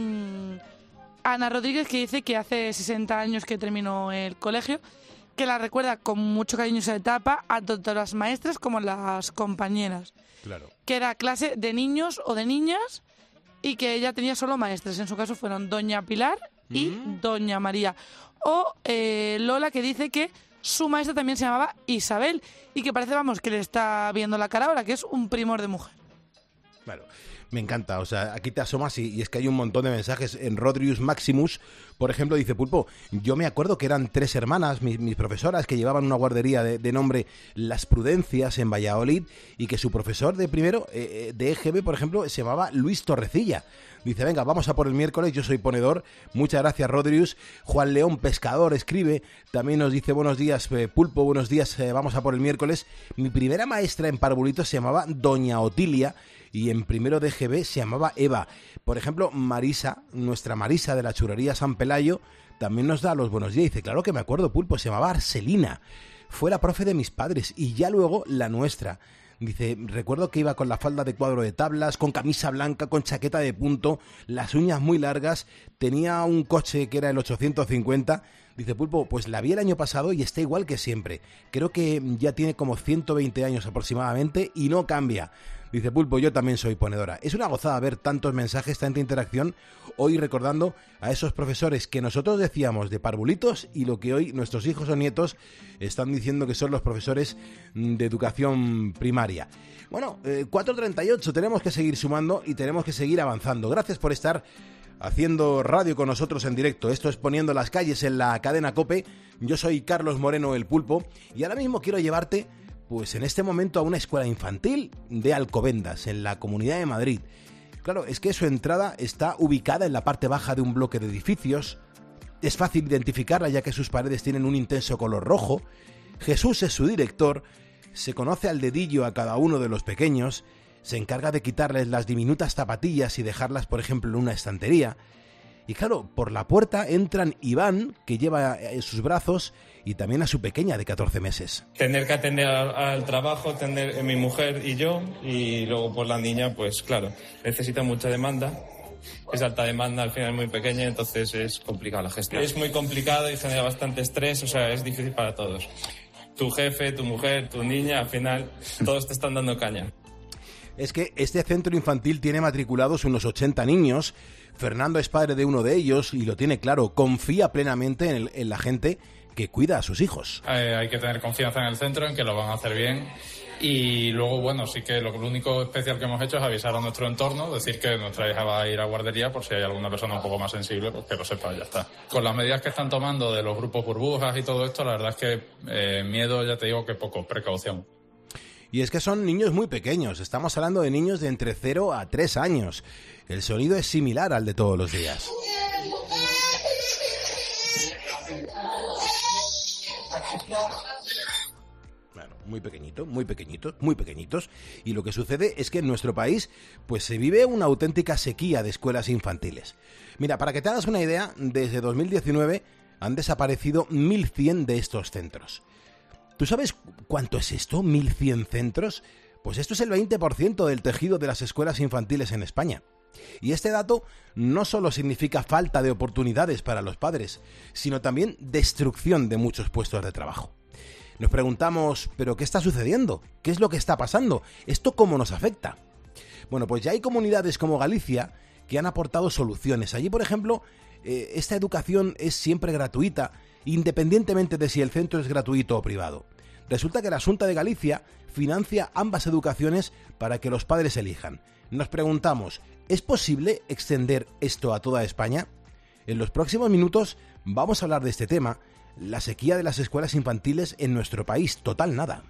Ana Rodríguez, que dice que hace 60 años que terminó el colegio, que la recuerda con mucho cariño esa etapa, a tanto las maestras como las compañeras. Claro. Que era clase de niños o de niñas y que ella tenía solo maestras. En su caso fueron Doña Pilar y Doña María. O Lola, que dice que su maestra también se llamaba Isabel y que parece, vamos, que le está viendo la cara ahora, que es un primor de mujer. Claro. Me encanta, o sea, aquí te asomas y es que hay un montón de mensajes. En Rodrius Maximus, por ejemplo, dice Pulpo, yo me acuerdo que eran 3 hermanas, mis profesoras, que llevaban una guardería de nombre Las Prudencias en Valladolid y que su profesor de primero, de EGB, por ejemplo, se llamaba Luis Torrecilla. Dice, venga, vamos a por el miércoles, yo soy ponedor. Muchas gracias, Rodrius. Juan León Pescador escribe, también nos dice, buenos días, Pulpo, buenos días, vamos a por el miércoles. Mi primera maestra en parvulitos se llamaba Doña Otilia y en primero de EGB se llamaba Eva. Por ejemplo, Marisa, nuestra Marisa de la churrería San Pelayo, también nos da los buenos días. Dice, claro que me acuerdo, Pulpo, se llamaba Arselina. Fue la profe de mis padres y ya luego la nuestra. Dice, recuerdo que iba con la falda de cuadro de tablas, con camisa blanca, con chaqueta de punto, las uñas muy largas, tenía un coche que era el 850. Dice, Pulpo, pues la vi el año pasado y está igual que siempre. Creo que ya tiene como 120 años aproximadamente y no cambia. Dice, Pulpo, yo también soy ponedora. Es una gozada ver tantos mensajes, tanta interacción, hoy recordando a esos profesores que nosotros decíamos de parvulitos y lo que hoy nuestros hijos o nietos están diciendo que son los profesores de educación primaria. Bueno, 4:38, tenemos que seguir sumando y tenemos que seguir avanzando. Gracias por estar haciendo radio con nosotros en directo. Esto es Poniendo las Calles en la cadena COPE. Yo soy Carlos Moreno, el Pulpo, y ahora mismo quiero llevarte pues en este momento a una escuela infantil de Alcobendas, en la Comunidad de Madrid. Claro, es que su entrada está ubicada en la parte baja de un bloque de edificios. Es fácil identificarla ya que sus paredes tienen un intenso color rojo. Jesús es su director, se conoce al dedillo a cada uno de los pequeños, se encarga de quitarles las diminutas zapatillas y dejarlas, por ejemplo, en una estantería. Y claro, por la puerta entran Iván, que lleva en sus brazos, y también a su pequeña de 14 meses. Tener que atender al trabajo, mi mujer y yo, y luego por la niña, pues claro, necesita mucha demanda es alta demanda, al final muy pequeña, entonces es complicado la gestión. Es muy complicado y genera bastante estrés, o sea, es difícil para todos. Tu jefe, tu mujer, tu niña, al final todos te están dando caña. Es que este centro infantil tiene matriculados unos 80 niños. Fernando es padre de uno de ellos y lo tiene claro, confía plenamente en la gente que cuida a sus hijos. Hay que tener confianza en el centro, en que lo van a hacer bien. Y luego, bueno, sí que lo único especial que hemos hecho es avisar a nuestro entorno, decir que nuestra hija va a ir a guardería por si hay alguna persona un poco más sensible, pues que lo sepa y ya está. Con las medidas que están tomando de los grupos burbujas y todo esto, la verdad es que miedo, ya te digo que poco, precaución. Y es que son niños muy pequeños, estamos hablando de niños de entre 0 a 3 años. El sonido es similar al de todos los días. Bueno, muy pequeñitos. Y lo que sucede es que en nuestro país pues se vive una auténtica sequía de escuelas infantiles. Mira, para que te hagas una idea, desde 2019 han desaparecido 1.100 de estos centros. ¿Tú sabes cuánto es esto? ¿1.100 centros? Pues esto es el 20% del tejido de las escuelas infantiles en España. Y este dato no solo significa falta de oportunidades para los padres, sino también destrucción de muchos puestos de trabajo. Nos preguntamos, ¿pero qué está sucediendo? ¿Qué es lo que está pasando? ¿Esto cómo nos afecta? Bueno, pues ya hay comunidades como Galicia que han aportado soluciones. Allí, por ejemplo, esta educación es siempre gratuita, independientemente de si el centro es gratuito o privado. Resulta que la Xunta de Galicia financia ambas educaciones para que los padres elijan. Nos preguntamos, ¿es posible extender esto a toda España? En los próximos minutos vamos a hablar de este tema, la sequía de las escuelas infantiles en nuestro país, total nada.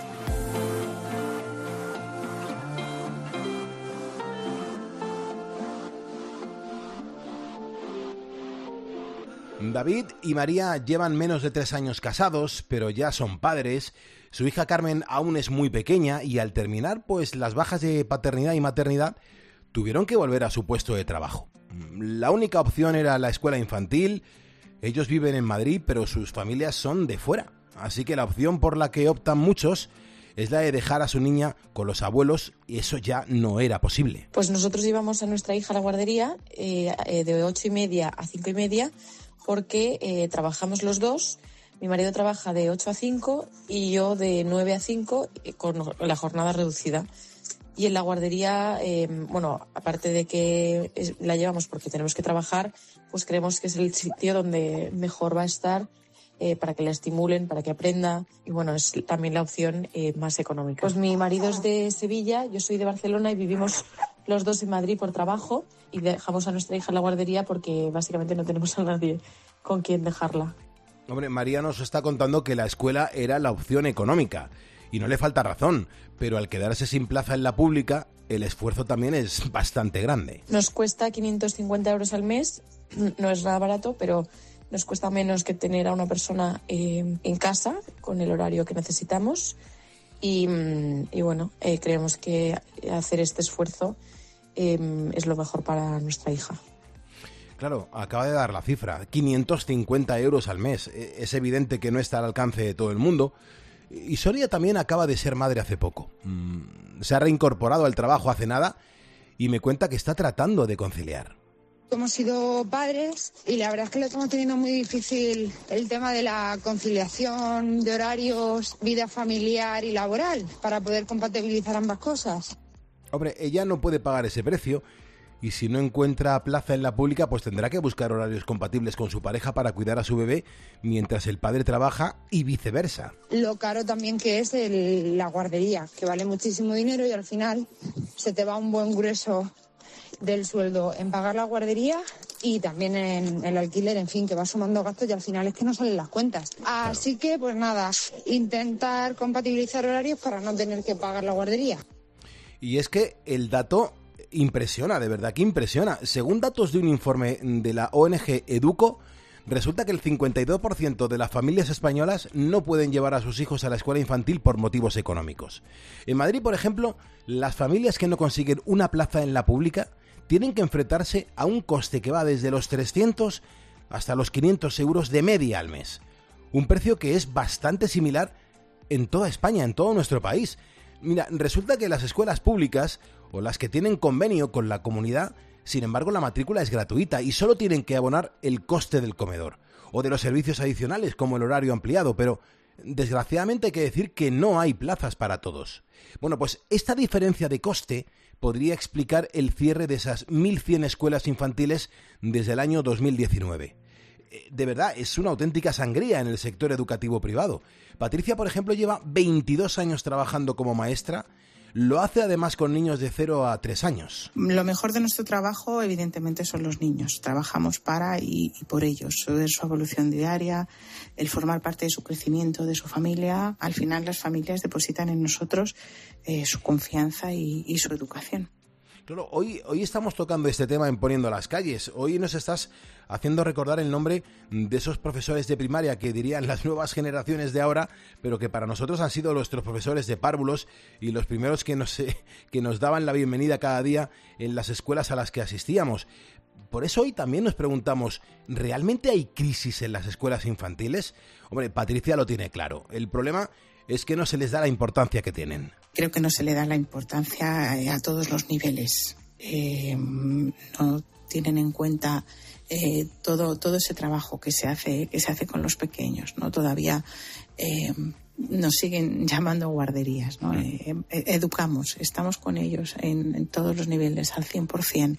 David y María llevan menos de 3 años casados, pero ya son padres. Su hija Carmen aún es muy pequeña y al terminar pues las bajas de paternidad y maternidad tuvieron que volver a su puesto de trabajo. La única opción era la escuela infantil. Ellos viven en Madrid, pero sus familias son de fuera. Así que la opción por la que optan muchos es la de dejar a su niña con los abuelos y eso ya no era posible. Pues nosotros llevamos a nuestra hija a la guardería de 8:30 a 5:30 porque trabajamos los dos. Mi marido trabaja de 8 a 5 y yo de 9 a 5 con la jornada reducida. Y en la guardería, aparte de que la llevamos porque tenemos que trabajar, pues creemos que es el sitio donde mejor va a estar para que la estimulen, para que aprenda. Y bueno, es también la opción más económica. Pues mi marido es de Sevilla, yo soy de Barcelona y vivimos los dos en Madrid por trabajo y dejamos a nuestra hija en la guardería porque básicamente no tenemos a nadie con quien dejarla. Hombre, María nos está contando que la escuela era la opción económica. Y no le falta razón, pero al quedarse sin plaza en la pública, el esfuerzo también es bastante grande. Nos cuesta 550 euros al mes, no es nada barato, pero nos cuesta menos que tener a una persona en casa con el horario que necesitamos. Y bueno, creemos que hacer este esfuerzo es lo mejor para nuestra hija. Claro, acaba de dar la cifra, 550 euros al mes. Es evidente que no está al alcance de todo el mundo. Y Sonia también acaba de ser madre hace poco. Se ha reincorporado al trabajo hace nada y me cuenta que está tratando de conciliar. Hemos sido padres y la verdad es que lo estamos teniendo muy difícil el tema de la conciliación de horarios, vida familiar y laboral, para poder compatibilizar ambas cosas. Hombre, ella no puede pagar ese precio y si no encuentra plaza en la pública, pues tendrá que buscar horarios compatibles con su pareja para cuidar a su bebé mientras el padre trabaja y viceversa. Lo caro también que es la guardería, que vale muchísimo dinero y al final se te va un buen grueso del sueldo en pagar la guardería y también en el alquiler, en fin, que va sumando gastos y al final es que no salen las cuentas. Así que, pues nada, intentar compatibilizar horarios para no tener que pagar la guardería. Y es que el dato impresiona, de verdad que impresiona. Según datos de un informe de la ONG Educo, resulta que el 52% de las familias españolas no pueden llevar a sus hijos a la escuela infantil por motivos económicos. En Madrid, por ejemplo, las familias que no consiguen una plaza en la pública tienen que enfrentarse a un coste que va desde los 300 hasta los 500 euros de media al mes. Un precio que es bastante similar en toda España, en todo nuestro país. Mira, resulta que las escuelas públicas o las que tienen convenio con la comunidad Sin embargo, la matrícula es gratuita y solo tienen que abonar el coste del comedor o de los servicios adicionales como el horario ampliado, pero desgraciadamente hay que decir que no hay plazas para todos. Bueno, pues esta diferencia de coste podría explicar el cierre de esas 1.100 escuelas infantiles desde el año 2019. De verdad, es una auténtica sangría en el sector educativo privado. Patricia, por ejemplo, lleva 22 años trabajando como maestra. Lo hace además con niños de 0 a 3 años. Lo mejor de nuestro trabajo, evidentemente, son los niños. Trabajamos para y por ellos. Ver su evolución diaria, el formar parte de su crecimiento, de su familia. Al final, las familias depositan en nosotros su confianza y su educación. Claro, hoy estamos tocando este tema en Poniendo las Calles. Hoy nos estás haciendo recordar el nombre de esos profesores de primaria que dirían las nuevas generaciones de ahora, pero que para nosotros han sido nuestros profesores de párvulos y los primeros que nos daban la bienvenida cada día en las escuelas a las que asistíamos. Por eso hoy también nos preguntamos, ¿realmente hay crisis en las escuelas infantiles? Hombre, Patricia lo tiene claro. El problema es que no se les da la importancia que tienen. Creo que no se le da la importancia a todos los niveles. No tienen en cuenta todo ese trabajo que se hace con los pequeños, ¿no? Todavía nos siguen llamando guarderías, ¿no? Educamos, estamos con ellos en todos los niveles al 100%.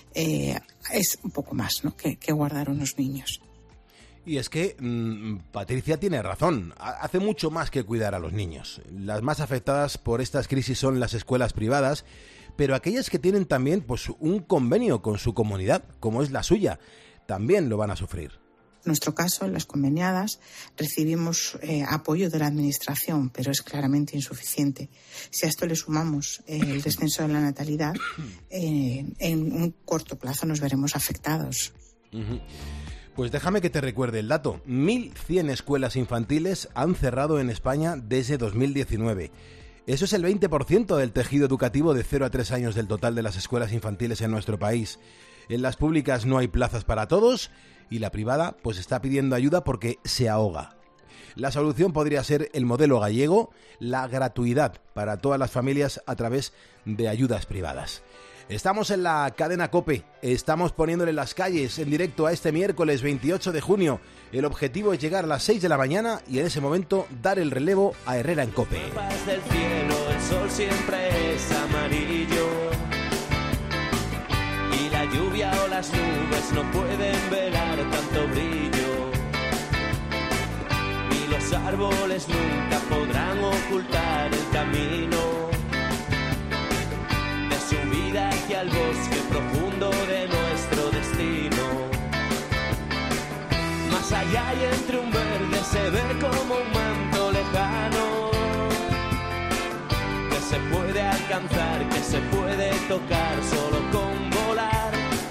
Es un poco más, ¿no? que guardar unos niños. Y es que Patricia tiene razón, hace mucho más que cuidar a los niños. Las más afectadas por estas crisis son las escuelas privadas, pero aquellas que tienen también pues un convenio con su comunidad, como es la suya, también lo van a sufrir. En nuestro caso, en las conveniadas, recibimos apoyo de la Administración, pero es claramente insuficiente. Si a esto le sumamos el descenso de la natalidad, en un corto plazo nos veremos afectados. Pues déjame que te recuerde el dato. 1.100 escuelas infantiles han cerrado en España desde 2019. Eso es el 20% del tejido educativo de 0 a 3 años del total de las escuelas infantiles en nuestro país. En las públicas no hay plazas para todos y la privada pues está pidiendo ayuda porque se ahoga. La solución podría ser el modelo gallego, la gratuidad para todas las familias a través de ayudas privadas. Estamos en la cadena COPE, estamos poniéndole las calles en directo a este miércoles 28 de junio. El objetivo es llegar a las 6 de la mañana y en ese momento dar el relevo a Herrera en COPE. Del cielo, el sol siempre es amarillo y la lluvia o las nubes no pueden velar tanto brillo. Ni los árboles nunca podrán ocultar el camino subida hacia el bosque profundo de nuestro destino. Más allá y entre un verde se ve como un manto lejano que se puede alcanzar, que se puede tocar solo con volar.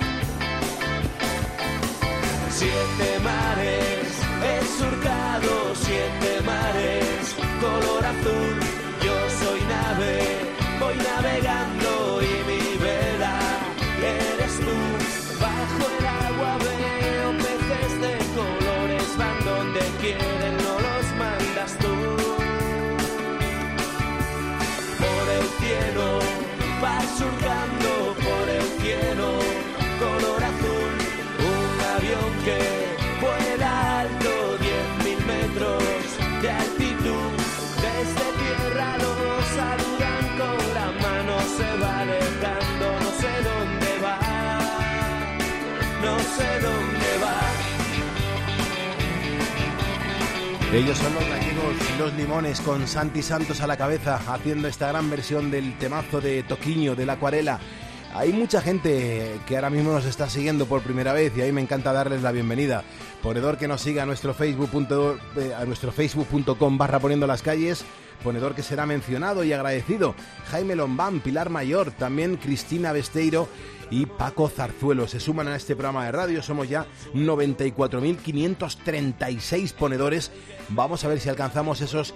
7 mares he surcado, 7 mares color azul. Yo soy nave, voy navegando. Bajo el agua veo peces de colores, van donde quieren, no los mandas tú. Por el cielo vas surcando, por el cielo color azul. Un avión que vuela alto, 10.000 metros de altitud. Desde tierra lo saludan con la mano, se va alejando, no sé dónde va. No sé dónde va. Ellos son los gallegos, Los Limones, con Santi Santos a la cabeza, haciendo esta gran versión del temazo de Toquiño, de La Acuarela. Hay mucha gente que ahora mismo nos está siguiendo por primera vez y a mí me encanta darles la bienvenida. Ponedor que nos siga a nuestro facebook.com/poniendo las calles. Ponedor que será mencionado y agradecido. Jaime Lombán, Pilar Mayor, también Cristina Besteiro y Paco Zarzuelo se suman a este programa de radio. Somos ya 94.536 ponedores. Vamos a ver si alcanzamos esos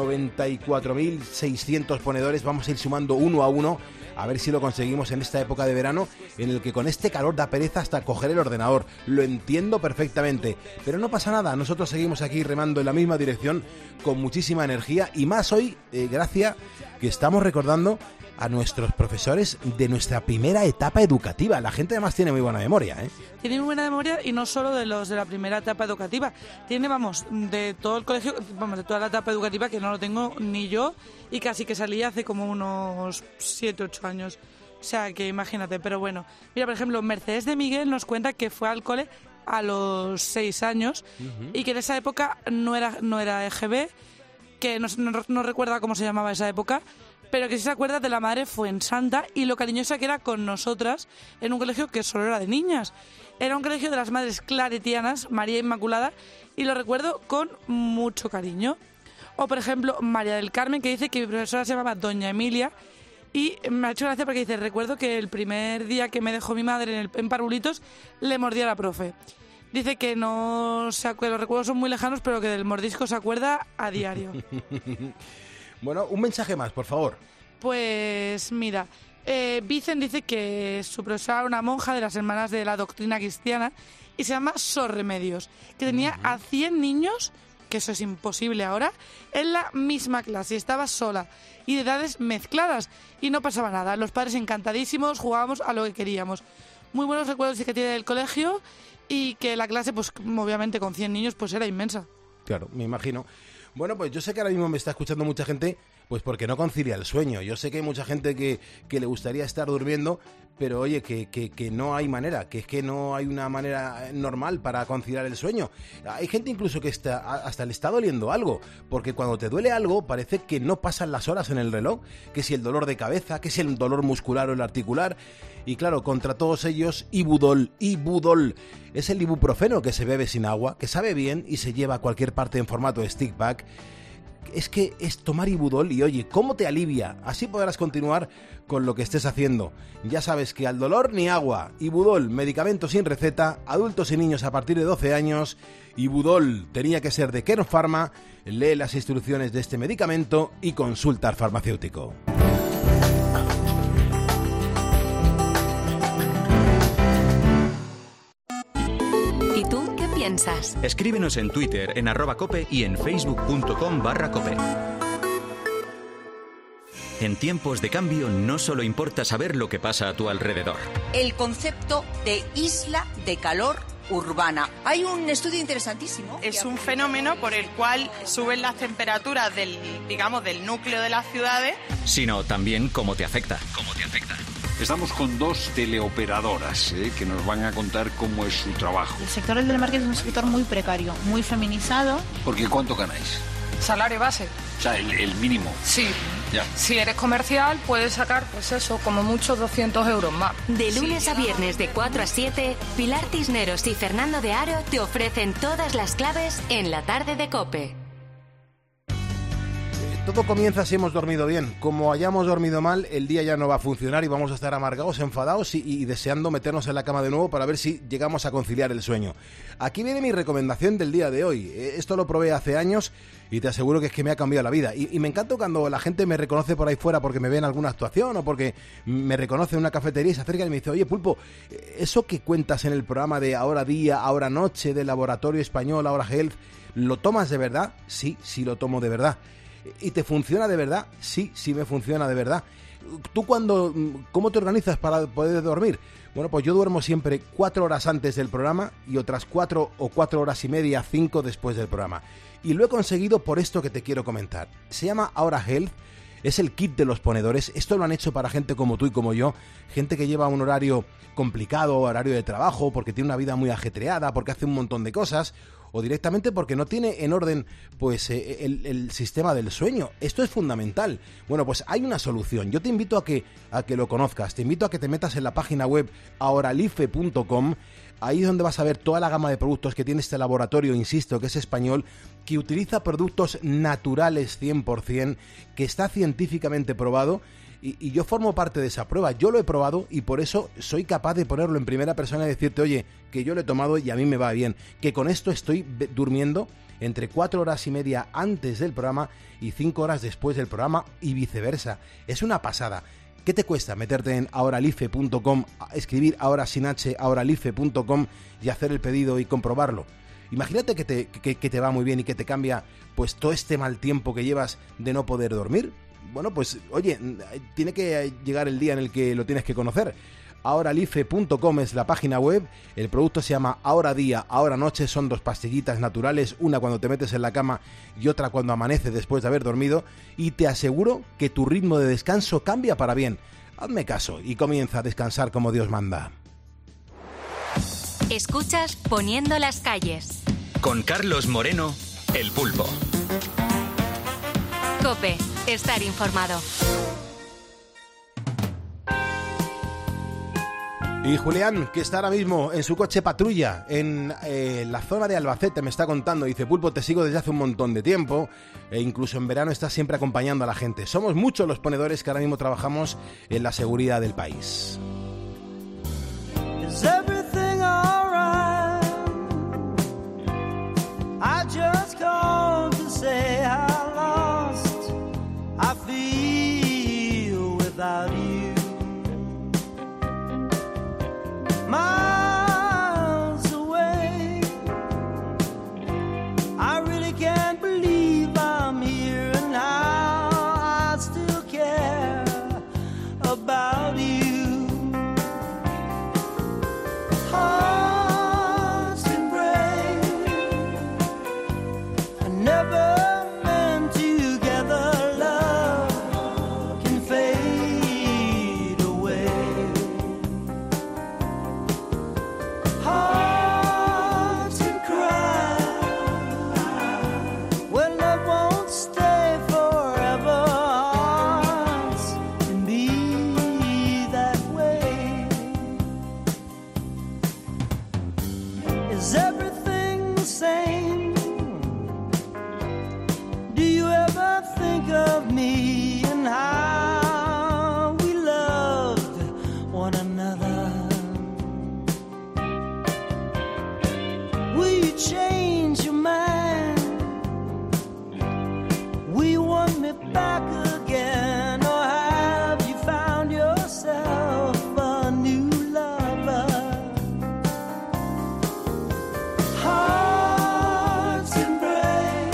94.600 ponedores. Vamos a ir sumando uno a uno, a ver si lo conseguimos en esta época de verano en el que con este calor da pereza hasta coger el ordenador. Lo entiendo perfectamente, pero no pasa nada. Nosotros seguimos aquí remando en la misma dirección con muchísima energía y más hoy, Gracia, que estamos recordando a nuestros profesores de nuestra primera etapa educativa. La gente además tiene muy buena memoria, ¿eh? Tiene muy buena memoria y no solo de los de la primera etapa educativa. Tiene, de todo el colegio, de toda la etapa educativa, que no lo tengo ni yo, y casi que salí hace como unos 7, 8 años. O sea, que imagínate, pero bueno. Mira, por ejemplo, Mercedes de Miguel nos cuenta que fue al cole a los 6 años y que en esa época no era EGB, que no recuerda cómo se llamaba esa época, pero que sí se acuerda de la madre Fuensanta y lo cariñosa que era con nosotras en un colegio que solo era de niñas. Era un colegio de las madres claretianas, María Inmaculada, y lo recuerdo con mucho cariño. O, por ejemplo, María del Carmen, que dice que mi profesora se llamaba Doña Emilia, y me ha hecho gracia porque dice, recuerdo que el primer día que me dejó mi madre en Parvulitos, le mordí a la profe. Dice que no se acuerda, los recuerdos son muy lejanos, pero que del mordisco se acuerda a diario. Bueno, un mensaje más, por favor. Pues mira, Vicen dice que su profesora era una monja de las hermanas de la doctrina cristiana y se llama Sor Remedios, que tenía a 100 niños, que eso es imposible ahora, en la misma clase, estaba sola y de edades mezcladas y no pasaba nada. Los padres encantadísimos, jugábamos a lo que queríamos. Muy buenos recuerdos que tiene del colegio y que la clase, pues obviamente con 100 niños, pues era inmensa. Claro, me imagino. Bueno, pues yo sé que ahora mismo me está escuchando mucha gente, pues porque no concilia el sueño. Yo sé que hay mucha gente que le gustaría estar durmiendo, pero oye, que no hay manera, que es que no hay una manera normal para conciliar el sueño. Hay gente incluso que hasta le está doliendo algo, porque cuando te duele algo parece que no pasan las horas en el reloj, que si el dolor de cabeza, que si el dolor muscular o el articular. Y claro, contra todos ellos, Ibudol. Es el ibuprofeno que se bebe sin agua, que sabe bien y se lleva a cualquier parte en formato stick pack. Es que es tomar Ibudol y oye, ¿cómo te alivia? Así podrás continuar con lo que estés haciendo. Ya sabes que al dolor ni agua. Ibudol, medicamento sin receta, adultos y niños a partir de 12 años. Ibudol tenía que ser de Kern Pharma. Lee las instrucciones de este medicamento y consulta al farmacéutico. Escríbenos en Twitter en @cope y en facebook.com/cope. En tiempos de cambio no solo importa saber lo que pasa a tu alrededor. El concepto de isla de calor urbana. Hay un estudio interesantísimo. Es un fenómeno por el cual suben las temperaturas del núcleo de las ciudades. Sino también cómo te afecta. Estamos con 2 teleoperadoras que nos van a contar cómo es su trabajo. El sector del telemarketing es un sector muy precario, muy feminizado. Porque ¿cuánto ganáis? Salario base. O sea, el mínimo. Sí. Ya. Si eres comercial, puedes sacar, pues eso, como mucho 200 euros más. De lunes a viernes de 4 a 7, Pilar Cisneros y Fernando de Aro te ofrecen todas las claves en la tarde de COPE. Todo comienza si hemos dormido bien. Como hayamos dormido mal, el día ya no va a funcionar y vamos a estar amargados, enfadados y deseando meternos en la cama de nuevo para ver si llegamos a conciliar el sueño. Aquí viene mi recomendación del día de hoy. Esto lo probé hace años y te aseguro que es que me ha cambiado la vida. Y me encanta cuando la gente me reconoce por ahí fuera porque me ve en alguna actuación o porque me reconoce en una cafetería y se acerca y me dice: oye, Pulpo, eso que cuentas en el programa de Ahora Día, Ahora Noche, del Laboratorio Español, Ahora Health, ¿lo tomas de verdad? Sí, lo tomo de verdad. ¿Y te funciona de verdad? Sí me funciona de verdad. ¿Tú cómo te organizas para poder dormir? Bueno, pues yo duermo siempre 4 horas antes del programa y otras 4 o 4 horas y media, 5 después del programa. Y lo he conseguido por esto que te quiero comentar. Se llama Ahora Health. Es el kit de los ponedores. Esto lo han hecho para gente como tú y como yo, gente que lleva un horario complicado, horario de trabajo, porque tiene una vida muy ajetreada, porque hace un montón de cosas, o directamente porque no tiene en orden pues el sistema del sueño. Esto es fundamental. Bueno, pues hay una solución. Yo te invito a que lo conozcas. Te invito a que te metas en la página web ahoralife.com. Ahí es donde vas a ver toda la gama de productos que tiene este laboratorio, insisto, que es español, que utiliza productos naturales 100%, que está científicamente probado. Y yo formo parte de esa prueba, yo lo he probado y por eso soy capaz de ponerlo en primera persona y decirte: oye, que yo lo he tomado y a mí me va bien, que con esto estoy durmiendo entre 4 horas y media antes del programa y 5 horas después del programa y viceversa. Es una pasada. ¿Qué te cuesta meterte en ahoralife.com, escribir ahora sin H, ahoralife.com y hacer el pedido y comprobarlo? Imagínate que te va muy bien y que te cambia pues todo este mal tiempo que llevas de no poder dormir. bueno, pues oye, tiene que llegar el día en el que lo tienes que conocer. Ahoralife.com es la página web. El producto se llama Ahora Día, Ahora Noche. Son 2 pastillitas naturales, una cuando te metes en la cama y otra cuando amanece después de haber dormido, y te aseguro que tu ritmo de descanso cambia para bien. Hazme caso y comienza a descansar como Dios manda. Escuchas Poniendo las calles. Con Carlos Moreno, El Pulpo. COPE, estar informado. Y Julián, que está ahora mismo en su coche patrulla en la zona de Albacete, me está contando, dice: Pulpo, te sigo desde hace un montón de tiempo, e incluso en verano estás siempre acompañando a la gente. Somos muchos los ponedores que ahora mismo trabajamos en la seguridad del país. Is everything alright? I just called to say how lost I feel without you. Miles away, I really can't believe I'm here and now I still care about you. Hearts can break, I never meant together, love can fade away. Hearts can cry when love won't stay forever. Hearts can be that way. Is everything the same? Do you ever think of me and how we loved one another? Will you change your mind? Will you want me back again? Or have you found yourself a new lover? Hearts can break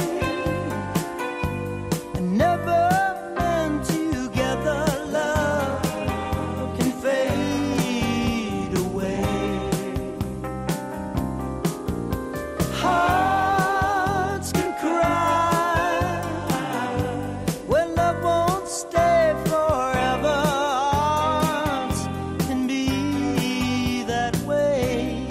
and never meant together, love can fade away. Hearts can cry when love won't stay forever. Hearts can be that way.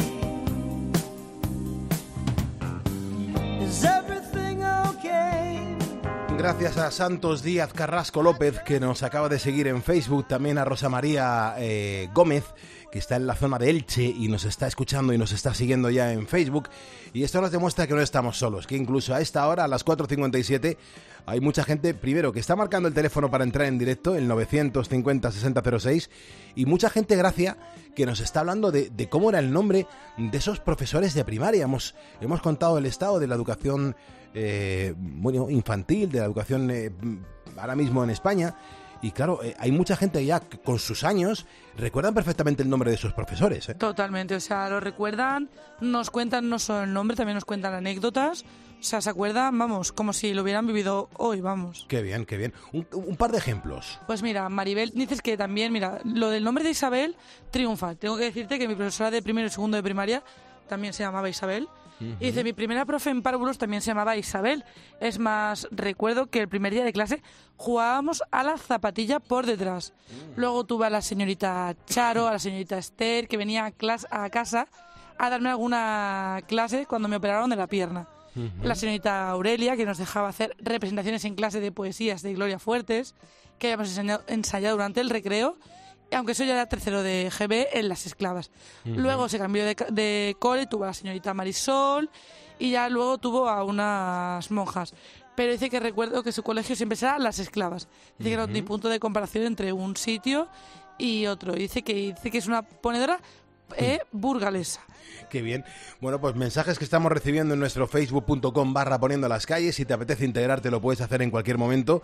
Is everything okay? Gracias a Santos Díaz Carrasco López, que nos acaba de seguir en Facebook, también a Rosa María Gómez, que está en la zona de Elche y nos está escuchando y nos está siguiendo ya en Facebook. Y esto nos demuestra que no estamos solos, que incluso a esta hora, a las 4:57, hay mucha gente, primero, que está marcando el teléfono para entrar en directo, el 950-6006, y mucha gente, gracias, que nos está hablando de cómo era el nombre de esos profesores de primaria. Hemos contado el estado de la educación infantil, de la educación ahora mismo en España. Y claro, hay mucha gente ya que con sus años recuerdan perfectamente el nombre de sus profesores, ¿eh? Totalmente, o sea, lo recuerdan, nos cuentan no solo el nombre, también nos cuentan anécdotas, o sea, se acuerdan, vamos, como si lo hubieran vivido hoy, vamos. Qué bien, qué bien. Un par de ejemplos. Pues mira, Maribel, dices que también, mira, lo del nombre de Isabel triunfa. Tengo que decirte que mi profesora de primero y segundo de primaria también se llamaba Isabel. Y dice, mi primera profe en párvulos también se llamaba Isabel. Es más, recuerdo que el primer día de clase jugábamos a la zapatilla por detrás. Luego tuve a la señorita Charo, a la señorita Esther, que venía a casa a darme alguna clase cuando me operaron de la pierna. La señorita Aurelia, que nos dejaba hacer representaciones en clase de poesías de Gloria Fuertes, que habíamos ensayado durante el recreo, aunque eso ya era tercero de GB en Las Esclavas. Luego se cambió de cole, tuvo a la señorita Marisol y ya luego tuvo a unas monjas. Pero dice que recuerdo que su colegio siempre será Las Esclavas. Dice que no hay punto de comparación entre un sitio y otro. Dice que es una ponedora burgalesa. Qué bien. Bueno, pues mensajes que estamos recibiendo en nuestro facebook.com/poniendo las calles. Si te apetece integrarte lo puedes hacer en cualquier momento.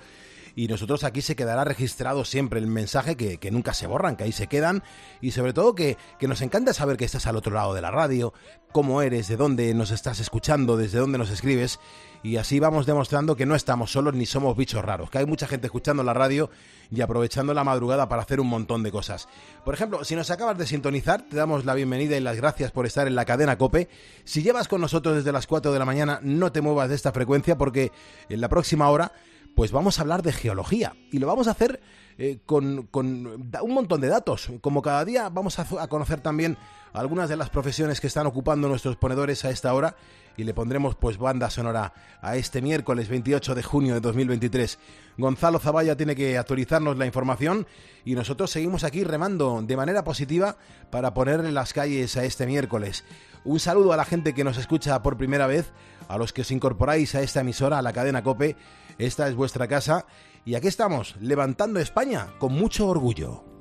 y nosotros aquí se quedará registrado siempre el mensaje que nunca se borran, que ahí se quedan, y sobre todo que nos encanta saber que estás al otro lado de la radio, cómo eres, de dónde nos estás escuchando, desde dónde nos escribes, y así vamos demostrando que no estamos solos ni somos bichos raros, que hay mucha gente escuchando la radio y aprovechando la madrugada para hacer un montón de cosas. Por ejemplo, si nos acabas de sintonizar, te damos la bienvenida y las gracias por estar en la cadena COPE. Si llevas con nosotros desde las 4 de la mañana, no te muevas de esta frecuencia, porque en la próxima hora pues vamos a hablar de geología, y lo vamos a hacer con un montón de datos. Como cada día vamos a conocer también algunas de las profesiones que están ocupando nuestros ponedores a esta hora, y le pondremos pues banda sonora a este miércoles 28 de junio de 2023. Gonzalo Zavalla tiene que actualizarnos la información y nosotros seguimos aquí remando de manera positiva para ponerle las calles a este miércoles. Un saludo a la gente que nos escucha por primera vez, a los que os incorporáis a esta emisora, a la cadena COPE. Esta es vuestra casa y aquí estamos, levantando España con mucho orgullo.